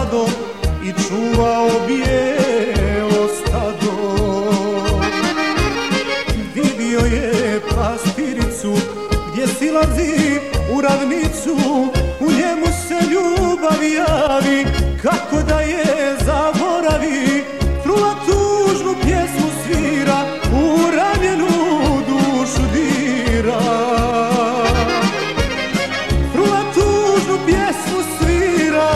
stado i čuvao bijelo stado. Vidio je pastiricu gdje silazi u ravnicu, u njemu se ljubav javi, kako da je zaboravi. Trula tužnu pjesmu svira, u ranjenu dušu dira. Trula tužnu pjesmu svira,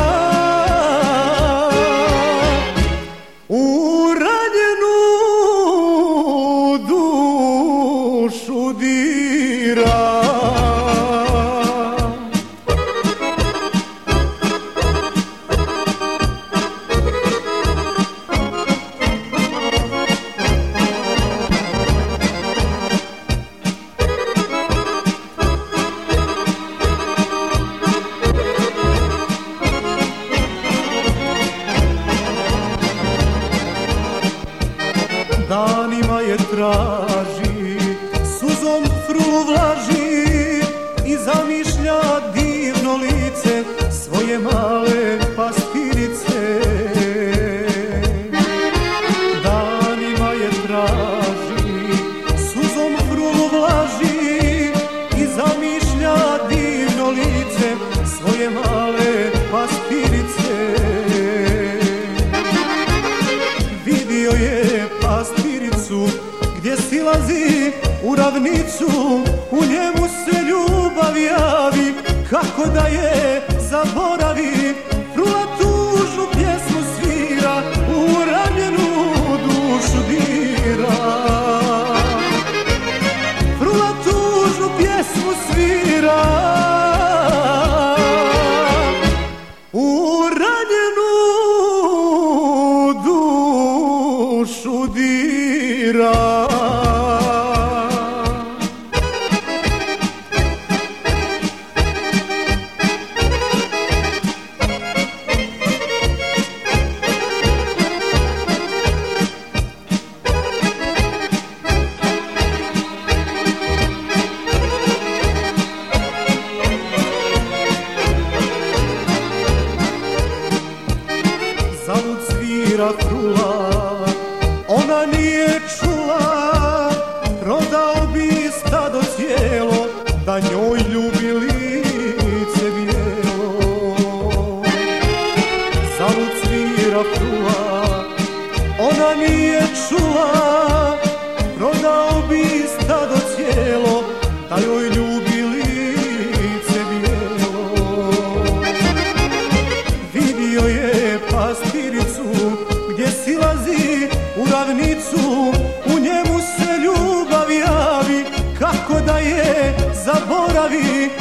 u ranjenu dušu dira. Danima je traži, suzom frulu vlaži i zamišlja divno lice svoje male pastirice. Danima je traži, suzom frulu vlaži i zamišlja divno lice svoje male pastirice. Vidio je pastiricu gdje silazi u ravnicu, u njemu se ljubav javi, kako da je zaboravi. Trula tužnu pjesmu svira, u ranjenu dušu dira. Trula tužnu pjesmu svira, u ranjenu dušu dira. Zalud svira trula, ona nije čula, prodao bi stado cijelo da njoj ljubi lice bijelo. Zalud svira trula, ona nije čula, prodao bi stado cijelo da joj ljubi lice bijelo. Vidio je pastiricu gdje silazi u ravnicu, u njemu se ljubav javi, kako da je zaboravi.